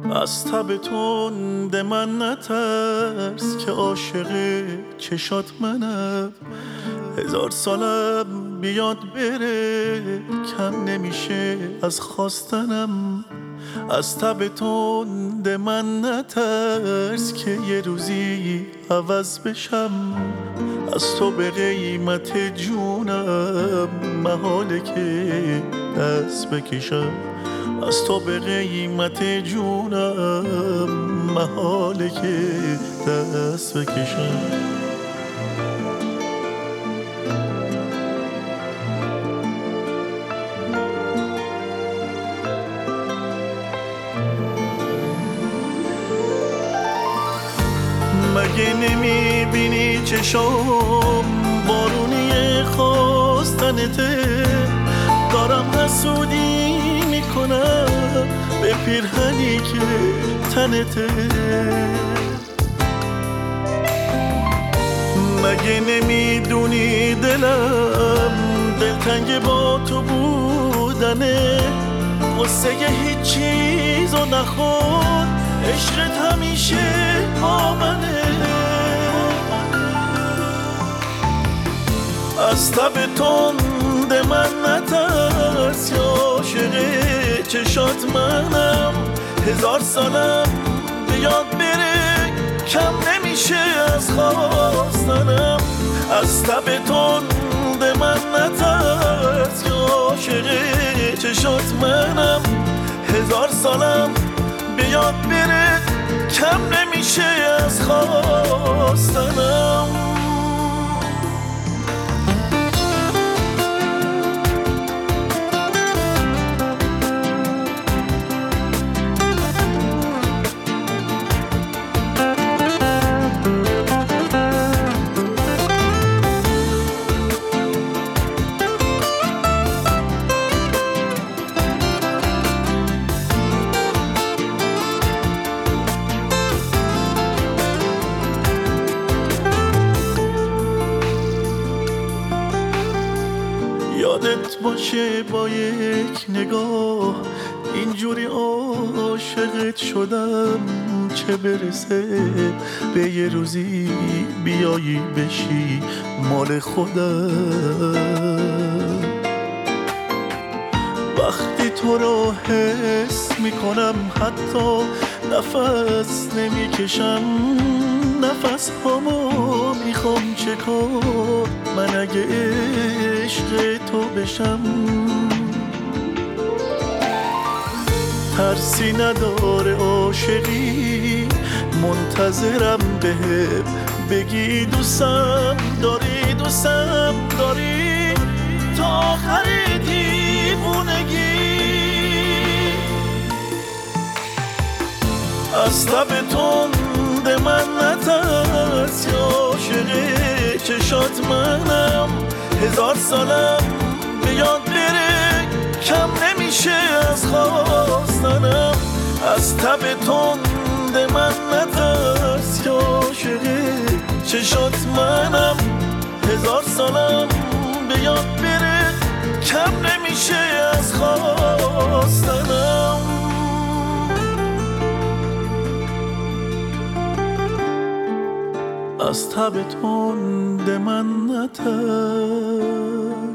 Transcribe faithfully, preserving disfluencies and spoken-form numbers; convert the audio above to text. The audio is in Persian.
از تب تند من نترس که عاشق چشات منم. هزار سالم بیاد بره کم نمیشه از خواستنم. از تب تند من نترس که یه روزی عوض بشم. از تو به قیمت جونم محاله که دست بکشم. از تو به قیمت جونم محاله که دست بکشم. مگه نمیبینی چشام بارونی خواستنته؟ دارم حسودی میکنم به پیرهنی که تنته. مگه نمیدونی دلم دلتنگ با تو بودنه؟ قصه هیچ چیزو نخور، عشقت همیشه با منه. از تب تند من نترس یا عاشق چشات منم. هزار سالم بیاد بره کم نمیشه از خواستنم. از تب تند من نترس یا عاشق چشات منم. هزار سالم بیاد بره کم نمیشه از خواستنم. یادت باشه با یک نگاه اینجوری عاشقت شدم، چه برسه به یه روزی بیایی بشی مال خودم. وقتی تو رو حس میکنم حتی نفس نمیکشم. نفس هامو میخوام چکار من اگه عشق تو بشم. ترسی نداره عاشقی منتظرم بهم بگی دوستم داری دوستم داری تا آخر دیوونگی. از تب تند من نترس یا عاشق چشات منم. هزار سالم بیاد بره کم نمیشه از خواستنم. از تب تند من نترس یا عاشق چشات منم. هزار سالم بیاد بره کم نمیشه از خواستنم. از تب تند من نترس